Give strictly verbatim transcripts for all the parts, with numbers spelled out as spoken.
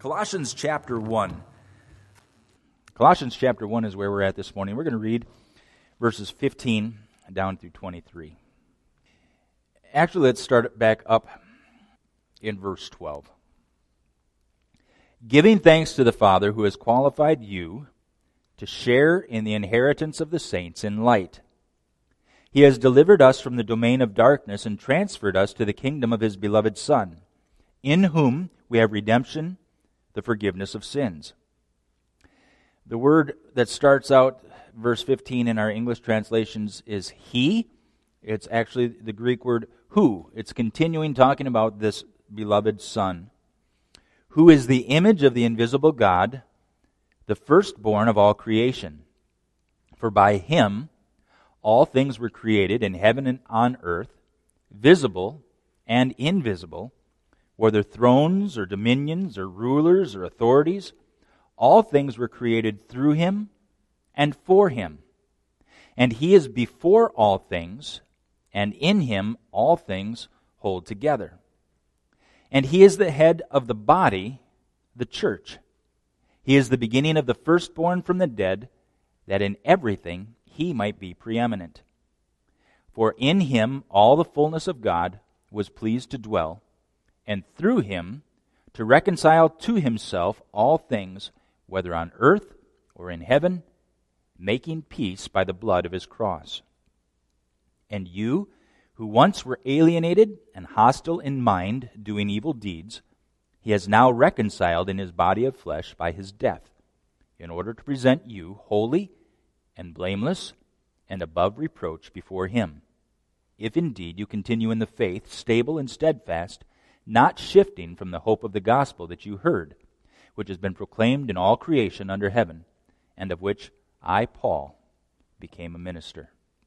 Colossians chapter one. Colossians chapter one is where we're at this morning. We're going to read verses fifteen down through twenty-three. Actually, let's start back up in verse twelve. Giving thanks to the Father who has qualified you to share in the inheritance of the saints in light. He has delivered us from the domain of darkness and transferred us to the kingdom of His beloved Son, in whom we have redemption, the forgiveness of sins. The word that starts out verse fifteen in our English translations is He. It's actually the Greek word who. It's continuing talking about this beloved Son, who is the image of the invisible God, the firstborn of all creation. For by Him all things were created in heaven and on earth, visible and invisible, whether thrones or dominions or rulers or authorities. All things were created through Him and for Him. And He is before all things, and in Him all things hold together. And He is the head of the body, the church. He is the beginning of the firstborn from the dead, that in everything He might be preeminent. For in Him all the fullness of God was pleased to dwell, and through Him to reconcile to Himself all things, whether on earth or in heaven, making peace by the blood of His cross. And you, who once were alienated and hostile in mind, doing evil deeds, He has now reconciled in His body of flesh by His death, in order to present you holy and blameless and above reproach before Him, if indeed you continue in the faith, stable and steadfast, not shifting from the hope of the gospel that you heard, which has been proclaimed in all creation under heaven, and of which I, Paul, became a minister.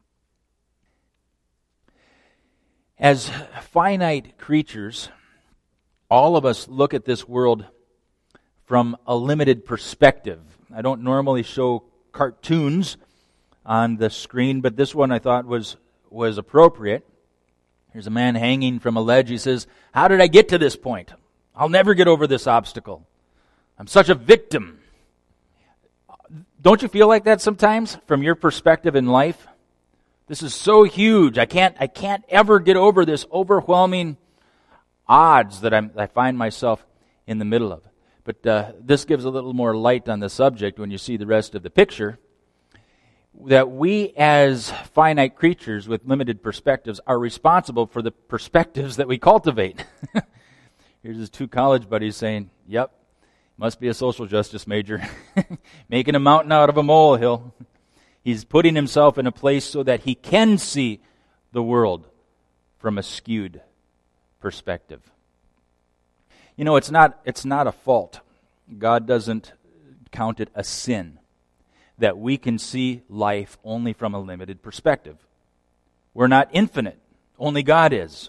As finite creatures, all of us look at this world from a limited perspective. I don't normally show cartoons on the screen, but this one I thought was, was appropriate. Here's a man hanging from a ledge. He says, "How did I get to this point? I'll never get over this obstacle. I'm such a victim." Don't you feel like that sometimes from your perspective in life? This is so huge. I can't I can't ever get over this overwhelming odds that I'm, I find myself in the middle of. But uh, this gives a little more light on the subject when you see the rest of the picture. That we as finite creatures with limited perspectives are responsible for the perspectives that we cultivate. Here's his two college buddies saying, "Yep, must be a social justice major." Making a mountain out of a molehill. He's putting himself in a place so that he can see the world from a skewed perspective. You know, it's not it's not a fault. God doesn't count it a sin that we can see life only from a limited perspective. We're not infinite. Only God is.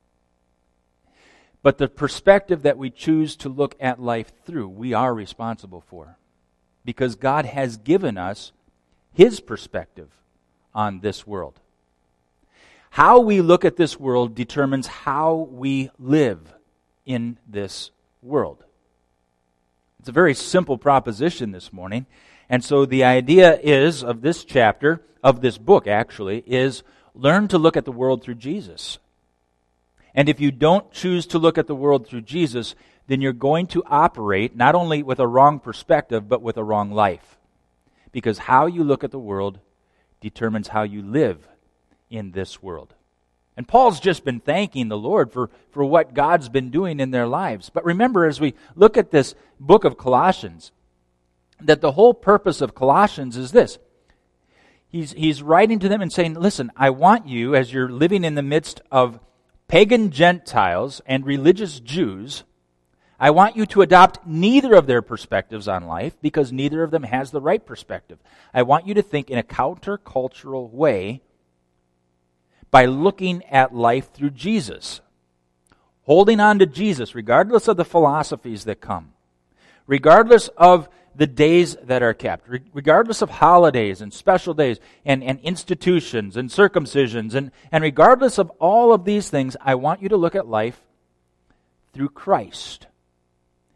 But the perspective that we choose to look at life through, we are responsible for. Because God has given us His perspective on this world. How we look at this world determines how we live in this world. It's a very simple proposition this morning. And so the idea is, of this chapter, of this book actually, is learn to look at the world through Jesus. And if you don't choose to look at the world through Jesus, then you're going to operate not only with a wrong perspective, but with a wrong life. Because how you look at the world determines how you live in this world. And Paul's just been thanking the Lord for, for what God's been doing in their lives. But remember, as we look at this book of Colossians, that the whole purpose of Colossians is this. He's, he's writing to them and saying, listen, I want you, as you're living in the midst of pagan Gentiles and religious Jews, I want you to adopt neither of their perspectives on life, because neither of them has the right perspective. I want you to think in a countercultural way by looking at life through Jesus. Holding on to Jesus, regardless of the philosophies that come. Regardless of the days that are kept, regardless of holidays and special days and, and institutions and circumcisions, and, and regardless of all of these things, I want you to look at life through Christ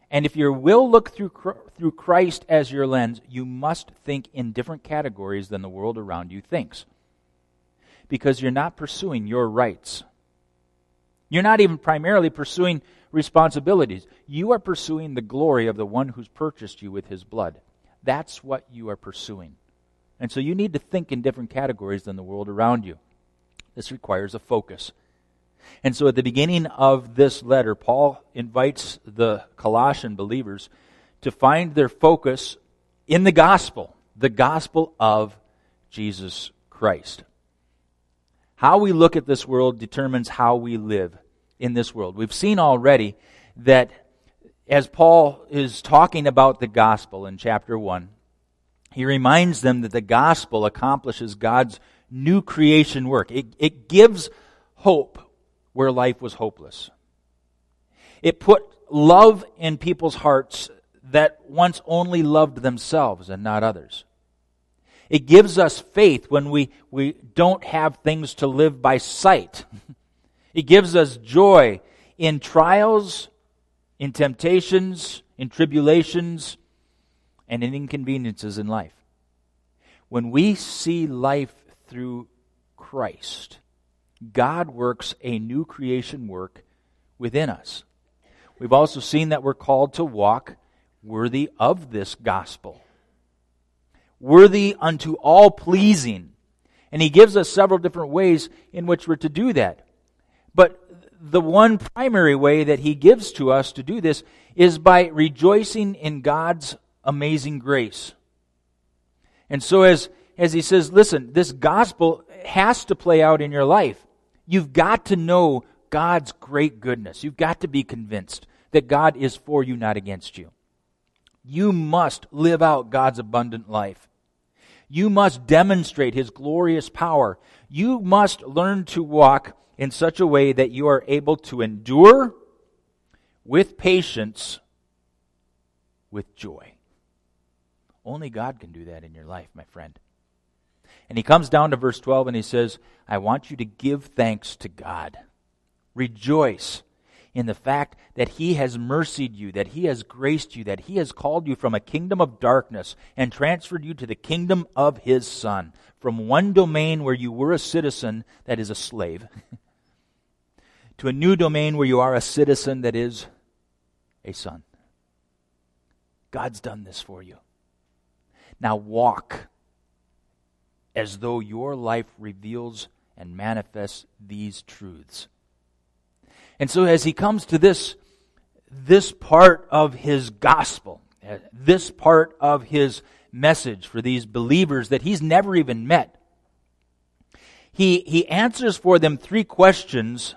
And if you will look through through Christ as your lens, you must think in different categories than the world around you thinks. Because you're not pursuing your rights. You're not even primarily pursuing responsibilities. You are pursuing the glory of the one who's purchased you with his blood. That's what you are pursuing. And so you need to think in different categories than the world around you. This requires a focus. And so at the beginning of this letter, Paul invites the Colossian believers to find their focus in the gospel, the gospel of Jesus Christ. How we look at this world determines how we live in this world. We've seen already that as Paul is talking about the gospel in chapter one, he reminds them that the gospel accomplishes God's new creation work. It, it gives hope where life was hopeless. It put love in people's hearts that once only loved themselves and not others. It gives us faith when we, we don't have things to live by sight. It gives us joy in trials, in temptations, in tribulations, and in inconveniences in life. When we see life through Christ, God works a new creation work within us. We've also seen that we're called to walk worthy of this gospel. Worthy unto all pleasing. And he gives us several different ways in which we're to do that. But the one primary way that he gives to us to do this is by rejoicing in God's amazing grace. And so as, as he says, listen, this gospel has to play out in your life. You've got to know God's great goodness. You've got to be convinced that God is for you, not against you. You must live out God's abundant life. You must demonstrate his glorious power. You must learn to walk in such a way that you are able to endure with patience, with joy. Only God can do that in your life, my friend. And he comes down to verse twelve and he says, I want you to give thanks to God. Rejoice in the fact that he has mercied you, that he has graced you, that he has called you from a kingdom of darkness and transferred you to the kingdom of his Son, from one domain where you were a citizen that is a slave, to a new domain where you are a citizen that is a son. God's done this for you. Now walk as though your life reveals and manifests these truths. And so as he comes to this, this part of his gospel, this part of his message for these believers that he's never even met, he, he answers for them three questions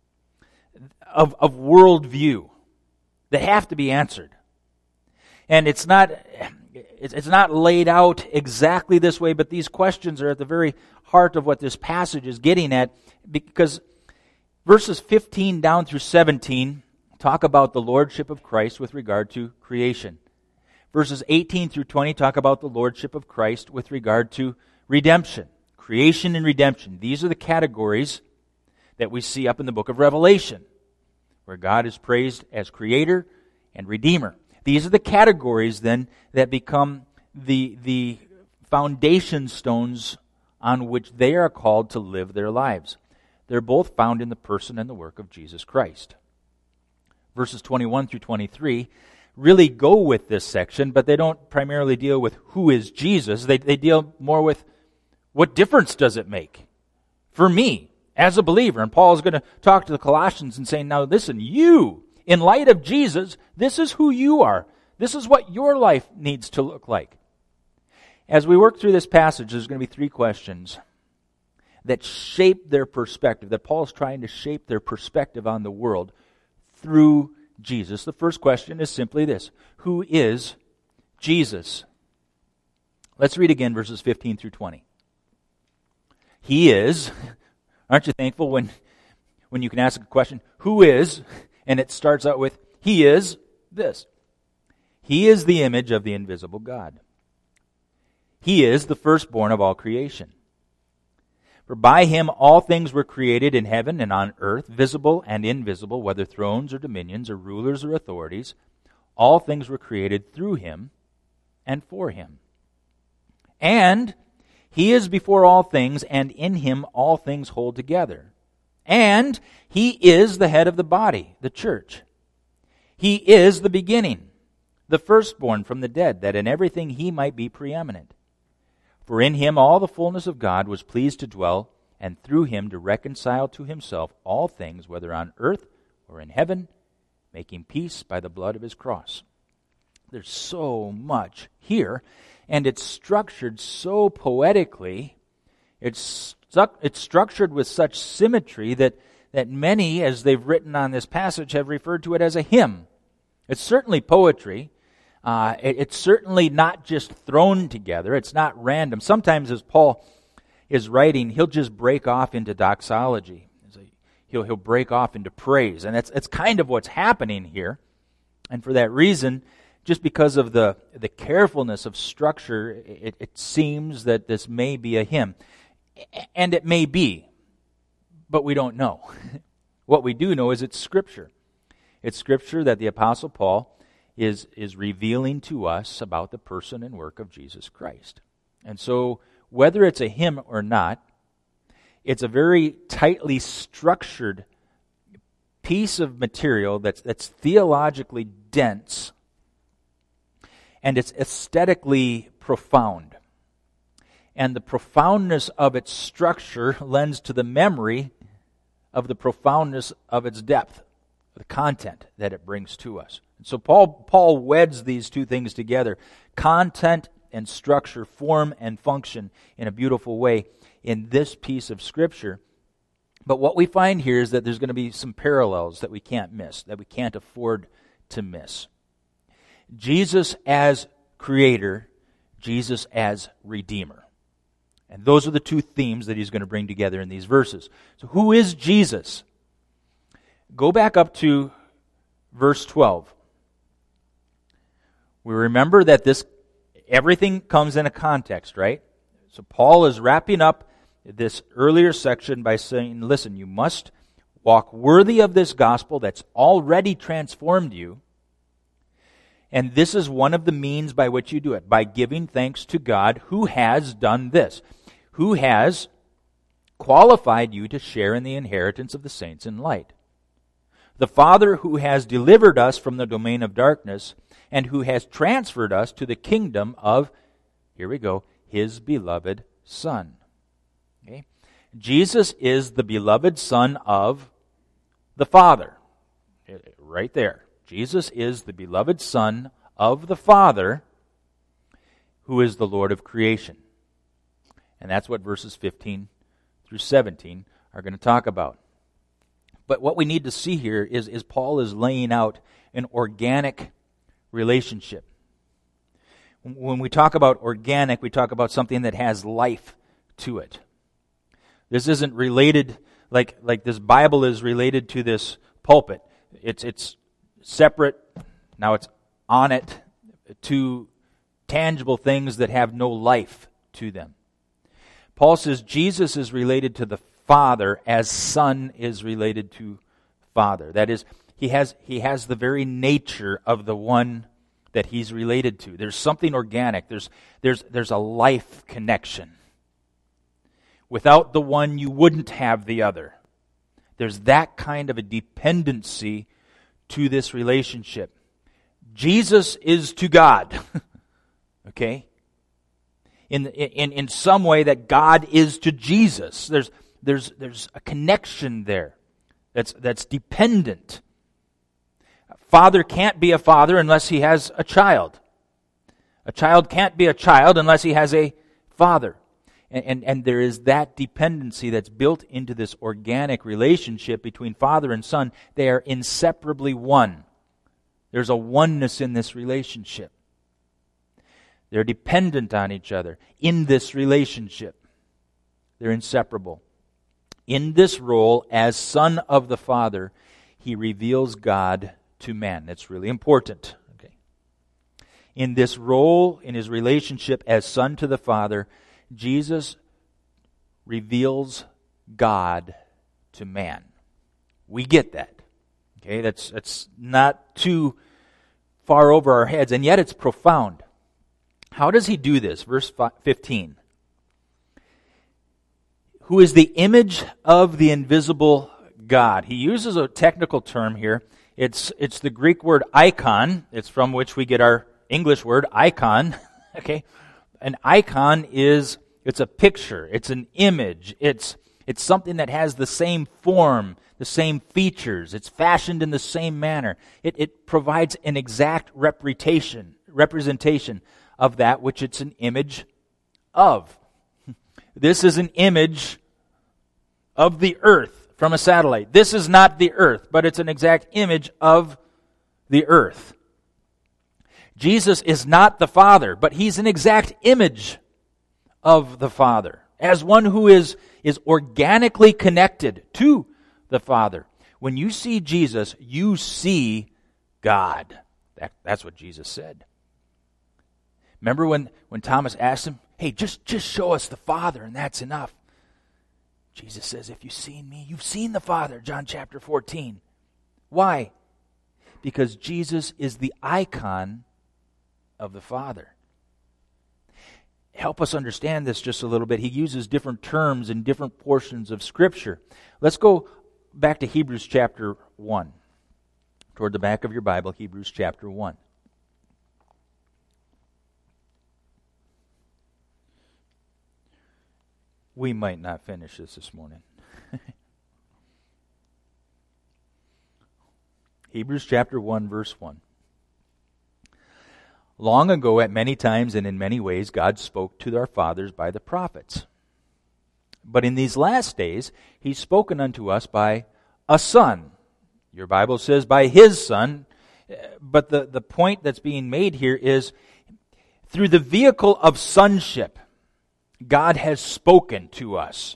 of, of worldview that have to be answered. And it's not, it's, it's not laid out exactly this way, but these questions are at the very heart of what this passage is getting at, because verses fifteen down through seventeen talk about the lordship of Christ with regard to creation. Verses eighteen through twenty talk about the lordship of Christ with regard to redemption. Creation and redemption. These are the categories that we see up in the book of Revelation, where God is praised as creator and redeemer. These are the categories then that become the, the foundation stones on which they are called to live their lives. They're both found in the person and the work of Jesus Christ. Verses twenty-one through twenty-three really go with this section, but they don't primarily deal with who is Jesus. They, they deal more with what difference does it make for me as a believer. And Paul is going to talk to the Colossians and say, now listen, you, in light of Jesus, this is who you are. This is what your life needs to look like. As we work through this passage, there's going to be three questions that shape their perspective, that Paul's trying to shape their perspective on the world through Jesus. The first question is simply this: who is Jesus? Let's read again verses fifteen through twenty. He is, aren't you thankful when, when you can ask a question, who is, and it starts out with, he is this. He is the image of the invisible God. He is the firstborn of all creation. For by him all things were created in heaven and on earth, visible and invisible, whether thrones or dominions or rulers or authorities. all things were created through him and for him. And he is before all things, and in him all things hold together. And he is the head of the body, the church. He is the beginning, the firstborn from the dead, that in everything he might be preeminent. For in him all the fullness of God was pleased to dwell, and through him to reconcile to himself all things, whether on earth or in heaven, making peace by the blood of his cross. There's so much here, and it's structured so poetically. It's stu- it's structured with such symmetry that, that many, as they've written on this passage, have referred to it as a hymn. It's certainly poetry. Uh, it, it's certainly not just thrown together. It's not random. Sometimes as Paul is writing, he'll just break off into doxology. He'll, he'll break off into praise. And that's, that's kind of what's happening here. And for that reason, just because of the, the carefulness of structure, it, it seems that this may be a hymn. And it may be, but we don't know. What we do know is it's Scripture. It's Scripture that the Apostle Paul is, is revealing to us about the person and work of Jesus Christ. And so, whether it's a hymn or not, it's a very tightly structured piece of material that's, that's theologically dense, and it's aesthetically profound. And the profoundness of its structure lends to the memory of the profoundness of its depth, the content that it brings to us. And so Paul, Paul weds these two things together. Content and structure, form and function in a beautiful way in this piece of Scripture. But what we find here is that there's going to be some parallels that we can't miss, that we can't afford to miss. Jesus as Creator, Jesus as Redeemer. And those are the two themes that he's going to bring together in these verses. So who is Jesus? Go back up to verse twelve. We remember that this everything comes in a context, right? So Paul is wrapping up this earlier section by saying, listen, you must walk worthy of this gospel that's already transformed you. And this is one of the means by which you do it, by giving thanks to God who has done this, who has qualified you to share in the inheritance of the saints in light. The Father who has delivered us from the domain of darkness and who has transferred us to the kingdom of, here we go, his beloved Son. Okay? Jesus is the beloved Son of the Father. Right there. Jesus is the beloved Son of the Father, who is the Lord of creation. And that's what verses fifteen through seventeen are going to talk about. But what we need to see here is, is Paul is laying out an organic relationship. When we talk about organic, we talk about something that has life to it. This isn't related like like this Bible is related to this pulpit. It's it's separate. Now it's on it to tangible things that have no life to them. Paul says Jesus is related to the Father as Son is related to Father. That is, he has he has the very nature of the one that he's related to. There's something organic. There's there's there's a life connection. Without the one, you wouldn't have the other. There's that kind of a dependency to this relationship. Jesus is to God. Okay? In, in in some way that God is to Jesus. There's there's there's a connection there that's that's dependent. Father can't be a father unless he has a child. A child can't be a child unless he has a father. And, and, and there is that dependency that's built into this organic relationship between father and son. They are inseparably one. There's a oneness in this relationship. They're dependent on each other in this relationship. They're inseparable. In this role as Son of the Father, he reveals God to man. That's really important. Okay. In this role, in his relationship as Son to the Father, Jesus reveals God to man. We get that. Okay, that's that's not too far over our heads, and yet it's profound. How does he do this? Verse fifteen. Who is the image of the invisible God. He uses a technical term here. It's it's the Greek word icon. It's from which we get our English word icon. Okay? An icon is, it's a picture. It's an image. It's it's something that has the same form, the same features. It's fashioned in the same manner. It it provides an exact representation, representation of that which it's an image of. This is an image of the earth from a satellite. This is not the earth, but it's an exact image of the earth. Jesus is not the Father, but he's an exact image of the Father, as one who is, is organically connected to the Father. When you see Jesus, you see God. That, that's what Jesus said. Remember when, when Thomas asked him, hey, just, just show us the Father, and that's enough. Jesus says, if you've seen me, you've seen the Father, John chapter fourteen. Why? Because Jesus is the icon of the Father. Help us understand this just a little bit. He uses different terms in different portions of Scripture. Let's go back to Hebrews chapter one. Toward the back of your Bible, Hebrews chapter one. We might not finish this this morning. Hebrews chapter one, verse one. Long ago, at many times and in many ways, God spoke to our fathers by the prophets. But in these last days, He's spoken unto us by a Son. Your Bible says by His Son. But the, the point that's being made here is through the vehicle of sonship, God has spoken to us.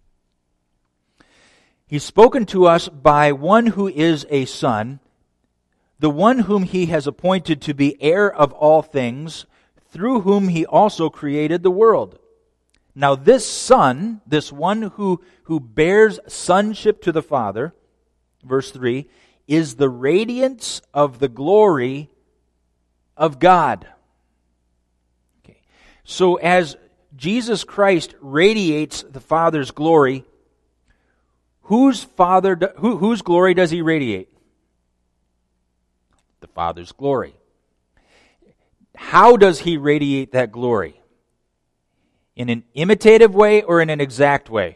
He's spoken to us by one who is a son, the one whom He has appointed to be heir of all things, through whom He also created the world. Now this Son, this one who, who bears sonship to the Father, verse three, is the radiance of the glory of God. Okay. So as Jesus Christ radiates the Father's glory, whose Father, who, whose glory does He radiate? The Father's glory. How does He radiate that glory? In an imitative way or in an exact way?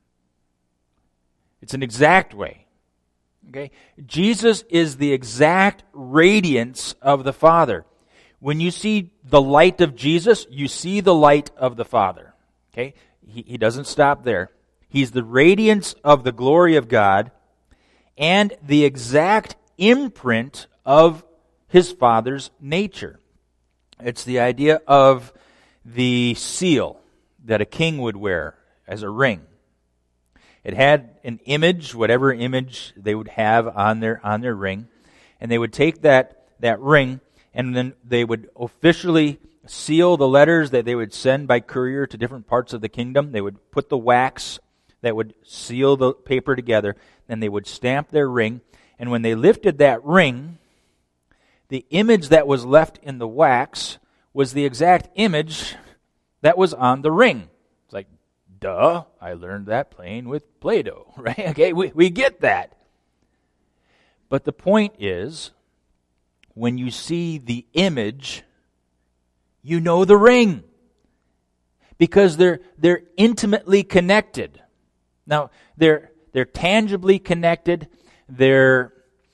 It's an exact way. Okay? Jesus is the exact radiance of the Father. When you see the light of Jesus, you see the light of the Father. Okay? He, he doesn't stop there. He's the radiance of the glory of God and the exact imprint of His Father's nature. It's the idea of the seal that a king would wear as a ring. It had an image, whatever image they would have on their on their ring, and they would take that, that ring, and then they would officially seal the letters that they would send by courier to different parts of the kingdom. They would put the wax that would seal the paper together. Then they would stamp their ring. And when they lifted that ring, the image that was left in the wax was the exact image that was on the ring. It's like, duh, I learned that playing with Play-Doh, right? Okay, we, we get that. But the point is, when you see the image, you know the ring. Because they're they're intimately connected. Now, they're they're tangibly connected, they're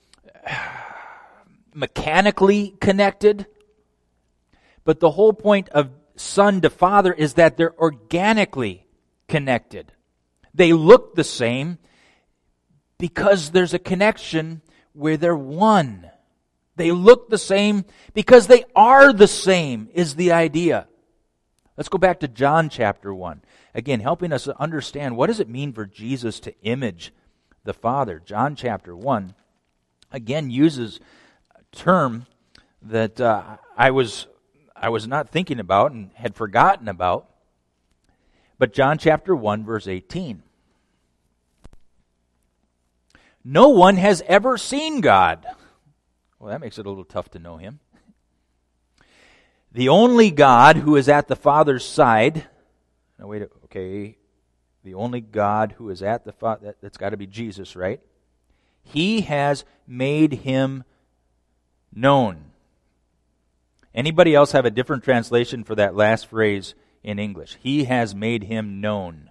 mechanically connected. But the whole point of son to father is that they're organically connected. They look the same because there's a connection where they're one. They look the same because they are the same, is the idea. Let's go back to John chapter one. Again, helping us understand what does it mean for Jesus to image the Father. John chapter one, again, uses a term that uh, I was I was not thinking about and had forgotten about. But John chapter one, verse eighteen. No one has ever seen God. Well, that makes it a little tough to know Him. The only God who is at the Father's side. No, wait, okay. The only God who is at the Father, that, that's got to be Jesus, right? He has made him known. Anybody else have a different translation for that last phrase in English? He has made him known.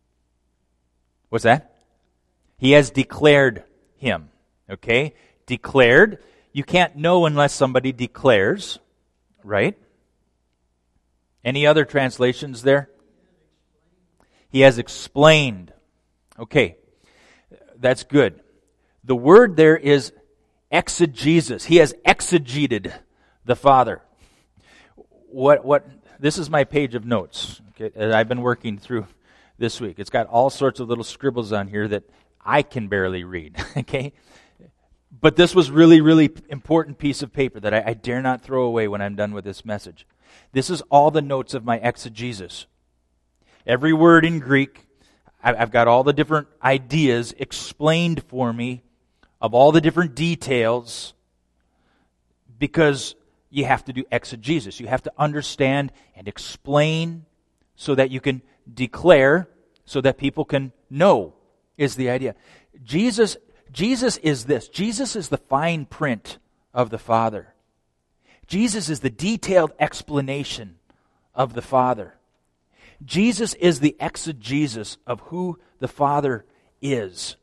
What's that? He has declared him. Okay? Declared. You can't know unless somebody declares, right? Any other translations there? He has explained. Okay, that's good. The word there is exegesis. He has exegeted the Father. What? What? This is my page of notes, okay, that I've been working through this week. It's got all sorts of little scribbles on here that I can barely read, okay? But this was really, really important piece of paper that I, I dare not throw away when I'm done with this message. This is all the notes of my exegesis. Every word in Greek, I've got all the different ideas explained for me of all the different details, because you have to do exegesis. You have to understand and explain so that you can declare, so that people can know, is the idea. Jesus, Jesus is this. Jesus is the fine print of the Father. Jesus is the detailed explanation of the Father. Jesus is the exegesis of who the Father is.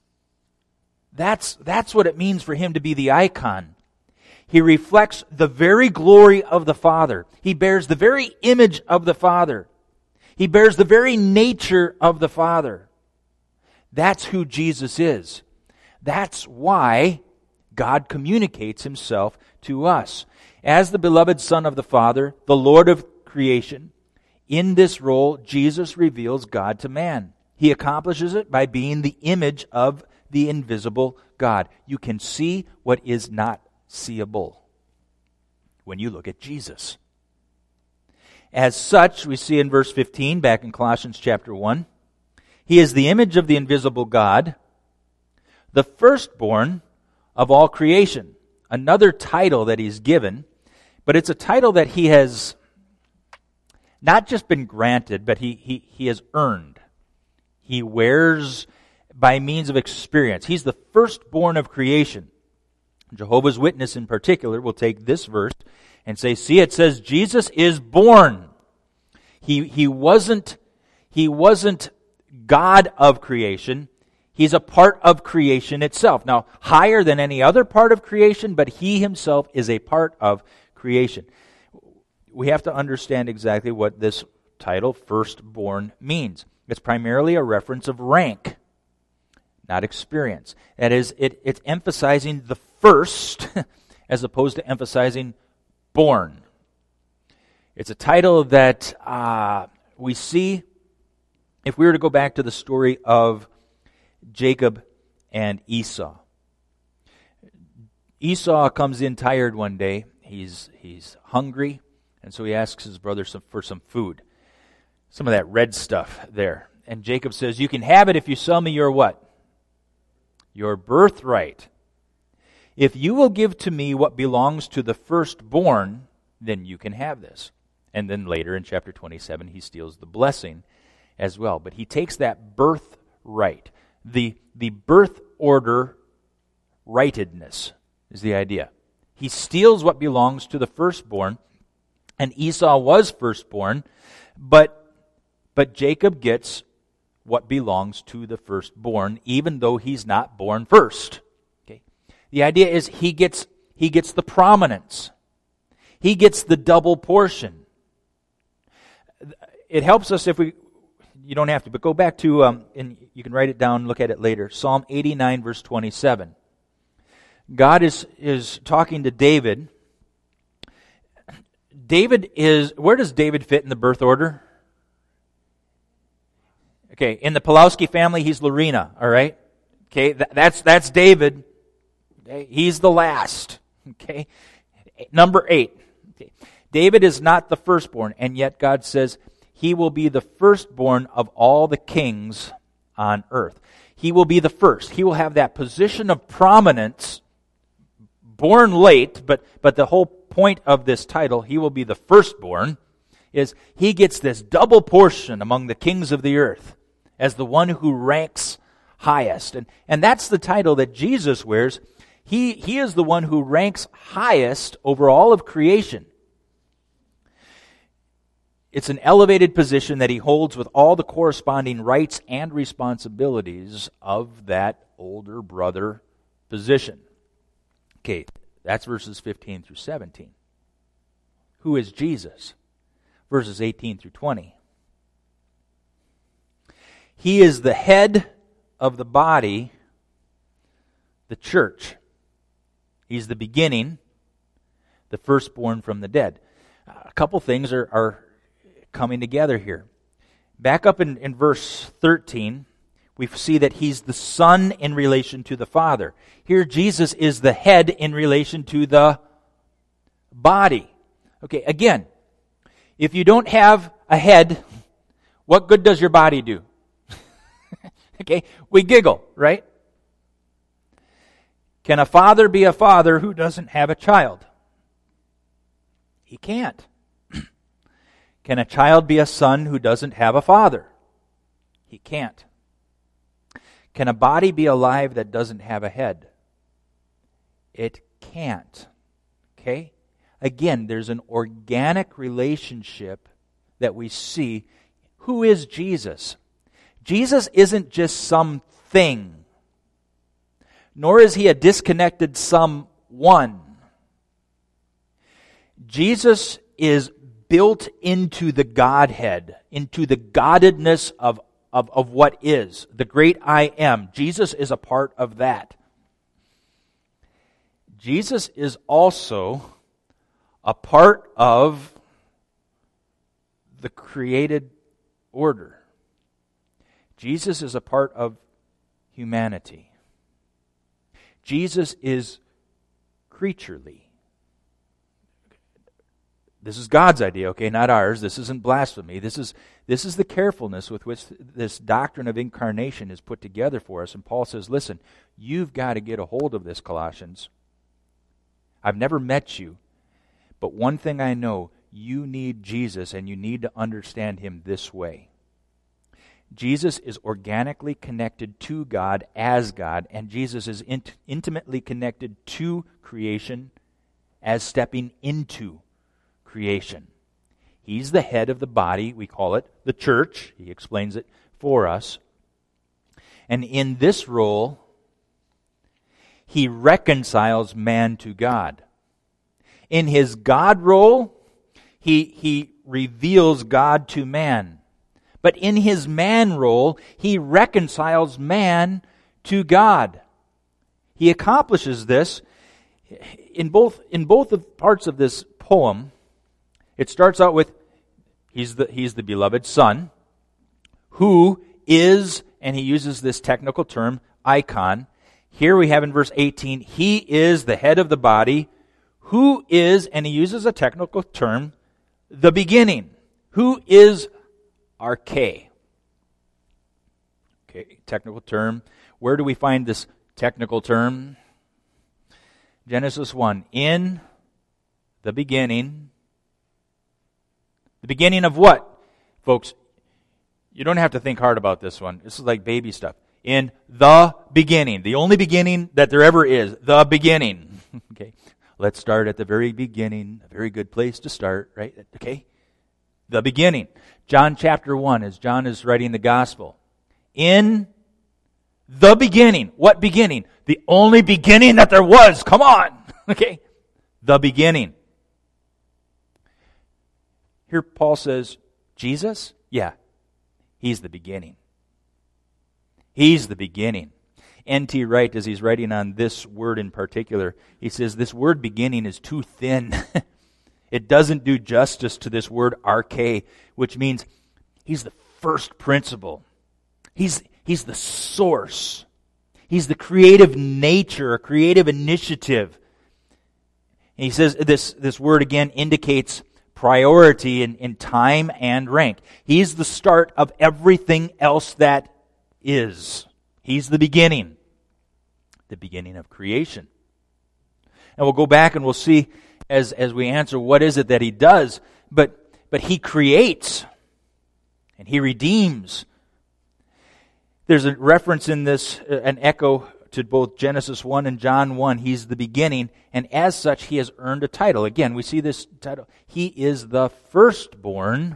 That's, that's what it means for him to be the icon. He reflects the very glory of the Father. He bears the very image of the Father. He bears the very nature of the Father. That's who Jesus is. That's why God communicates himself to us. As the beloved Son of the Father, the Lord of creation, in this role, Jesus reveals God to man. He accomplishes it by being the image of the invisible God. You can see what is not seeable when you look at Jesus. As such, we see in verse fifteen, back in Colossians chapter one, he is the image of the invisible God, the firstborn of all creation. Another title that he's given, but it's a title that he has not just been granted, but he, he, he has earned. He wears by means of experience. He's the firstborn of creation. Jehovah's Witness in particular will take this verse and say, see, it says Jesus is born. He, he wasn't, he wasn't God of creation. He's a part of creation itself. Now, higher than any other part of creation, but he himself is a part of creation. We have to understand exactly what this title, firstborn, means. It's primarily a reference of rank, not experience. That is, it, it's emphasizing the first as opposed to emphasizing born. It's a title that uh, we see, if we were to go back to the story of Jacob and Esau. Esau comes in tired one day. He's he's hungry, and so he asks his brother some, for some food. Some of that red stuff there. And Jacob says, you can have it if you sell me your what? Your birthright. If you will give to me what belongs to the firstborn, then you can have this. And then later in chapter twenty-seven, he steals the blessing as well. But he takes that birthright. The, the birth order rightedness is the idea. He steals what belongs to the firstborn, and Esau was firstborn, but, but Jacob gets what belongs to the firstborn, even though he's not born first. Okay? The idea is he gets, he gets the prominence. He gets the double portion. It helps us if we... You don't have to, but go back to, um, and you can write it down, look at it later. Psalm eighty-nine, verse twenty-seven. God is, is talking to David. David is, where does David fit in the birth order? Okay, in the Pulowski family, he's Lorena, all right? Okay, that, that's, that's David. Okay, he's the last. Okay, number eight. Okay. David is not the firstborn, and yet God says, he will be the firstborn of all the kings on earth. He will be the first. He will have that position of prominence, born late, but, but the whole point of this title, he will be the firstborn, is he gets this double portion among the kings of the earth as the one who ranks highest. And, and that's the title that Jesus wears. He, he is the one who ranks highest over all of creation. It's an elevated position that he holds with all the corresponding rights and responsibilities of that older brother position. Okay, that's verses fifteen through seventeen. Who is Jesus? Verses eighteen through twenty. He is the head of the body, the church. He's the beginning, the firstborn from the dead. A couple things are, are coming together here. Back up in, in verse thirteen, we see that he's the Son in relation to the Father. Here Jesus is the head in relation to the body. Okay, again, if you don't have a head, what good does your body do? Okay, we giggle, right? Can a father be a father who doesn't have a child? He can't. Can a child be a son who doesn't have a father? He can't. Can a body be alive that doesn't have a head? It can't. Okay? Again, there's an organic relationship that we see. Who is Jesus? Jesus isn't just some thing, nor is he a disconnected someone. Jesus is built into the Godhead, into the Goddedness of, of, of what is, the great I am. Jesus is a part of that. Jesus is also a part of the created order. Jesus is a part of humanity. Jesus is creaturely. This is God's idea, okay, not ours. This isn't blasphemy. This is, this is the carefulness with which this doctrine of incarnation is put together for us. And Paul says, listen, you've got to get a hold of this, Colossians. I've never met you, but one thing I know, you need Jesus and you need to understand him this way. Jesus is organically connected to God as God, and Jesus is int- intimately connected to creation as stepping into creation. He's the head of the body. We call it the church. He explains it for us. And in this role, he reconciles man to God. In his God role, he, he reveals God to man. But in his man role, he reconciles man to God. He accomplishes this in both in both of parts of this poem. It starts out with, he's the, he's the beloved Son, who is, and he uses this technical term, icon. Here we have in verse eighteen, he is the head of the body, who is, and he uses a technical term, the beginning. Who is arche? Okay, technical term. Where do we find this technical term? Genesis one. In the beginning. The beginning of what? Folks, you don't have to think hard about this one. This is like baby stuff. In the beginning. The only beginning that there ever is. The beginning. Okay. Let's start at the very beginning. A very good place to start, right? Okay. The beginning. John chapter one, as John is writing the gospel. In the beginning. What beginning? The only beginning that there was. Come on. Okay. The beginning. Here Paul says, Jesus? Yeah. He's the beginning. He's the beginning. N T Wright, as he's writing on this word in particular, he says this word beginning is too thin. It doesn't do justice to this word arche, which means he's the first principle. He's, he's the source. He's the creative nature, creative initiative. And he says this, this word again indicates priority in, in time and rank. He's the start of everything else that is. He's the beginning. The beginning of creation. And we'll go back and we'll see as, as we answer what is it that he does, but, but he creates and he redeems. There's a reference in this, uh, an echo to both Genesis one and John one. He's the beginning, and as such, he has earned a title. Again, we see this title. He is the firstborn,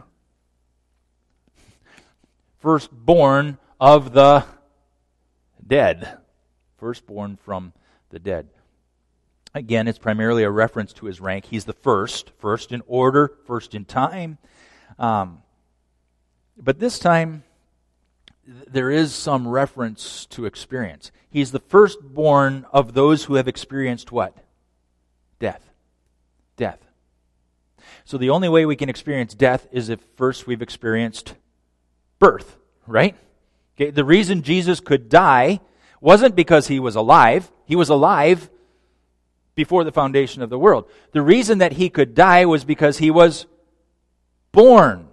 firstborn of the dead. Firstborn from the dead. Again, it's primarily a reference to his rank. He's the first, first in order, first in time. Um, but this time, there is some reference to experience. He's the firstborn of those who have experienced what? Death. Death. So the only way we can experience death is if first we've experienced birth, right? Okay, the reason Jesus could die wasn't because he was alive. He was alive before the foundation of the world. The reason that he could die was because he was born.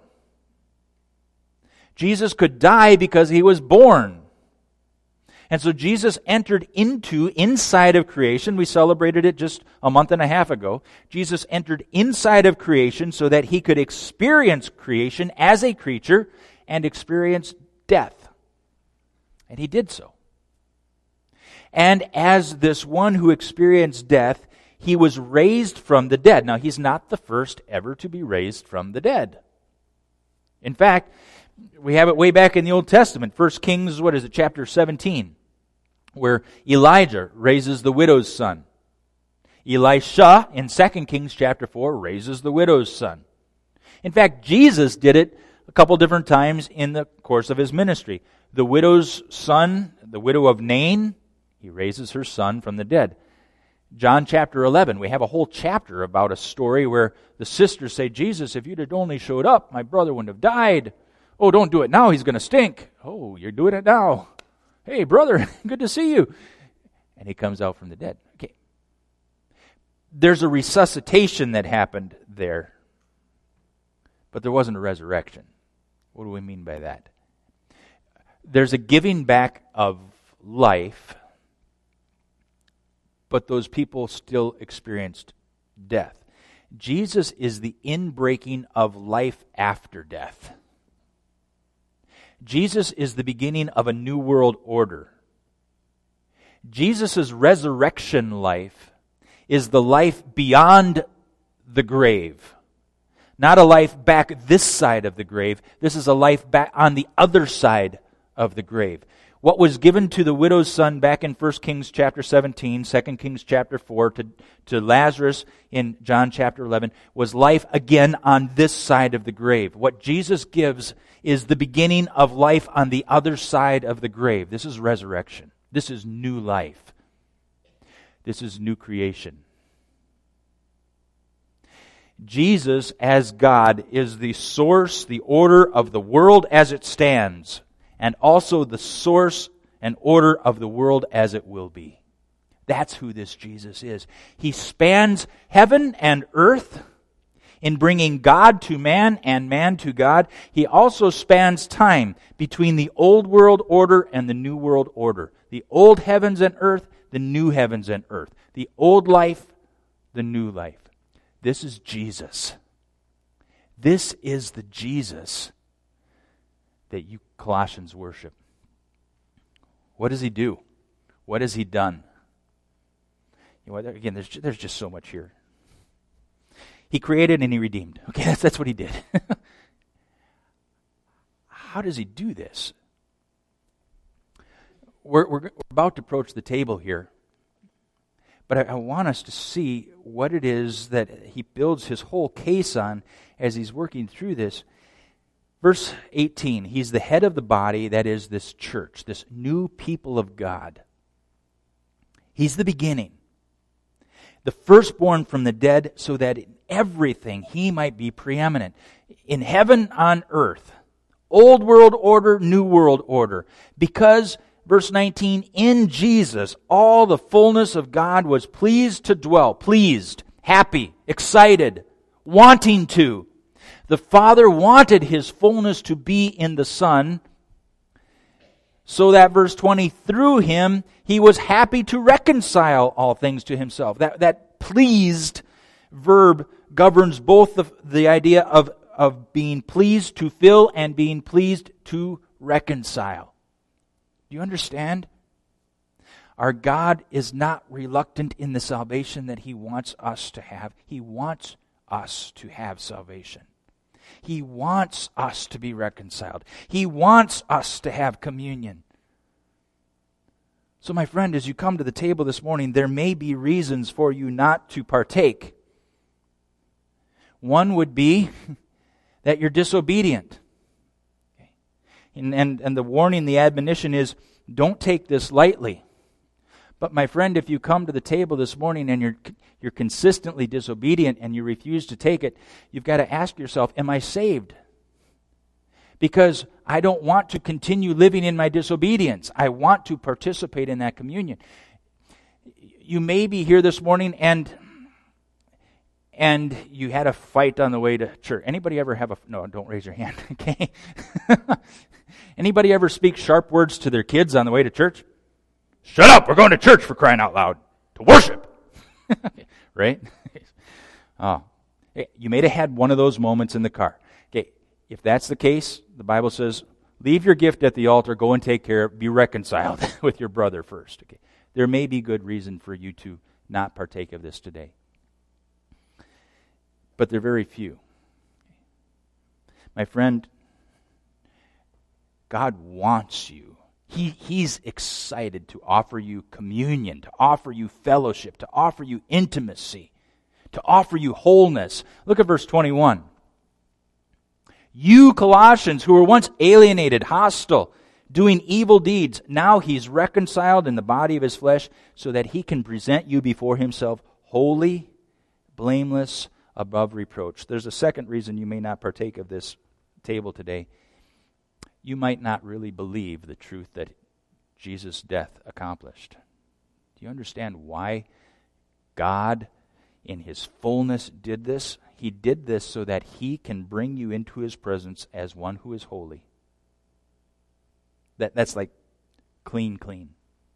Jesus could die because he was born. And so Jesus entered into, inside of creation. We celebrated it just a month and a half ago. Jesus entered inside of creation so that he could experience creation as a creature and experience death. And he did so. And as this one who experienced death, he was raised from the dead. Now, he's not the first ever to be raised from the dead. In fact, we have it way back in the Old Testament. First Kings, what is it, chapter seventeen, where Elijah raises the widow's son. Elisha, in Second Kings chapter four, raises the widow's son. In fact, Jesus did it a couple different times in the course of his ministry. The widow's son, the widow of Nain, he raises her son from the dead. John chapter eleven, we have a whole chapter about a story where the sisters say, Jesus, if you'd have only showed up, my brother wouldn't have died. Oh, don't do it now, he's going to stink. Oh, you're doing it now. Hey, brother, good to see you. And he comes out from the dead. Okay. There's a resuscitation that happened there, but there wasn't a resurrection. What do we mean by that? There's a giving back of life, but those people still experienced death. Jesus is the inbreaking of life after death. Jesus is the beginning of a new world order. Jesus' resurrection life is the life beyond the grave. Not a life back this side of the grave. This is a life back on the other side of the grave. What was given to the widow's son back in First Kings chapter seventeen, Second Kings chapter four, to, to Lazarus in John chapter eleven, was life again on this side of the grave. What Jesus gives is the beginning of life on the other side of the grave. This is resurrection. This is new life. This is new creation. Jesus, as God, is the source, the order of the world as it stands, and also the source and order of the world as it will be. That's who this Jesus is. He spans heaven and earth in bringing God to man and man to God. He also spans time between the old world order and the new world order. The old heavens and earth, the new heavens and earth. The old life, the new life. This is Jesus. This is the Jesus that you Colossians worship. What does he do? What has he done? You know, again, there's there's just so much here. He created and he redeemed. Okay, that's that's what he did. How does he do this? We're we're, we're about to approach the table here, but I, I want us to see what it is that he builds his whole case on as he's working through this. Verse eighteen, he's the head of the body, that is this church, this new people of God. He's the beginning, the firstborn from the dead, so that in everything he might be preeminent. In heaven, on earth, old world order, new world order. Because, verse nineteen, in Jesus, all the fullness of God was pleased to dwell, pleased, happy, excited, wanting to. The Father wanted his fullness to be in the Son, so that, verse twenty, through him he was happy to reconcile all things to himself. That, that pleased verb governs both the, the idea of, of being pleased to fill and being pleased to reconcile. Do you understand? Our God is not reluctant in the salvation that He wants us to have. He wants us to have salvation. He wants us to be reconciled. He wants us to have communion. So my friend, as you come to the table this morning, there may be reasons for you not to partake. One would be that you're disobedient. And, and, and the warning, the admonition is, don't take this lightly. But my friend, if you come to the table this morning and you're you're consistently disobedient and you refuse to take it, you've got to ask yourself, am I saved? Because I don't want to continue living in my disobedience. I want to participate in that communion. You may be here this morning and and you had a fight on the way to church. Anybody ever have a... No, don't raise your hand, okay? Anybody ever speak sharp words to their kids on the way to church? Shut up, we're going to church, for crying out loud. To worship. Right? Oh, you may have had one of those moments in the car. Okay, if that's the case, the Bible says, leave your gift at the altar, go and take care of it, be reconciled with your brother first. Okay, there may be good reason for you to not partake of this today. But they're very few. My friend, God wants you. He, he's excited to offer you communion, to offer you fellowship, to offer you intimacy, to offer you wholeness. Look at verse twenty-one. You Colossians, who were once alienated, hostile, doing evil deeds, now He's reconciled in the body of His flesh so that He can present you before Himself holy, blameless, above reproach. There's a second reason you may not partake of this table today. You might not really believe the truth that Jesus' death accomplished. Do you understand why God, in His fullness, did this? He did this so that He can bring you into His presence as one who is holy. That, that's like clean, clean.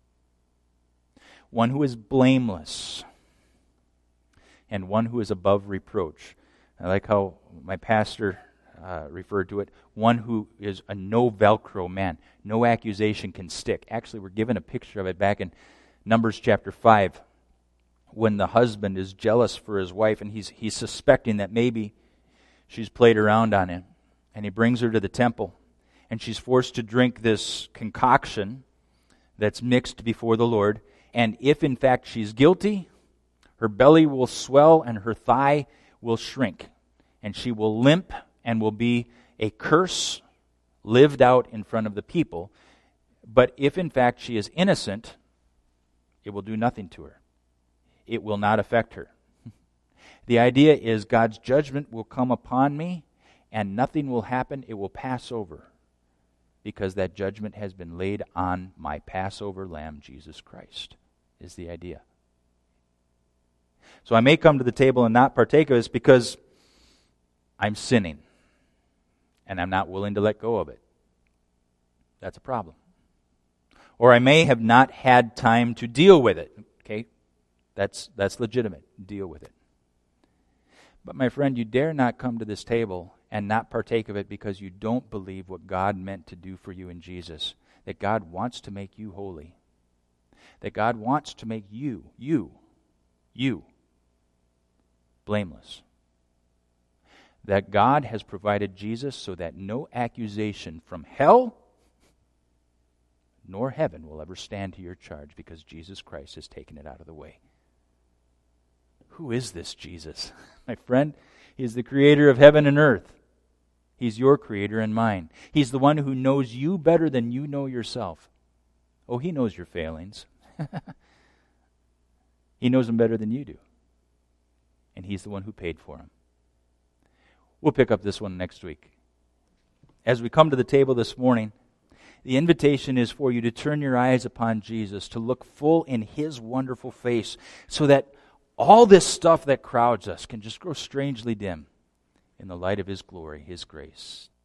One who is blameless. And one who is above reproach. I like how my pastor Uh, referred to it, one who is a no Velcro man. No accusation can stick. Actually, we're given a picture of it back in Numbers chapter five, when the husband is jealous for his wife, and he's he's suspecting that maybe she's played around on him. And he brings her to the temple, and she's forced to drink this concoction that's mixed before the Lord. And if in fact she's guilty, her belly will swell and her thigh will shrink, and she will limp and will be a curse lived out in front of the people. But if in fact she is innocent, it will do nothing to her. It will not affect her. The idea is God's judgment will come upon me and nothing will happen. It will pass over because that judgment has been laid on my Passover lamb, Jesus Christ, is the idea. So I may come to the table and not partake of this because I'm sinning. And I'm not willing to let go of it. That's a problem. Or I may have not had time to deal with it. Okay? That's that's legitimate. Deal with it. But my friend, you dare not come to this table and not partake of it because you don't believe what God meant to do for you in Jesus. That God wants to make you holy. That God wants to make you, you, you, blameless. That God has provided Jesus so that no accusation from hell nor heaven will ever stand to your charge because Jesus Christ has taken it out of the way. Who is this Jesus? My friend, He is the creator of heaven and earth. He's your creator and mine. He's the one who knows you better than you know yourself. Oh, He knows your failings. He knows them better than you do. And He's the one who paid for them. We'll pick up this one next week. As we come to the table this morning, the invitation is for you to turn your eyes upon Jesus, to look full in His wonderful face, so that all this stuff that crowds us can just grow strangely dim in the light of His glory, His grace.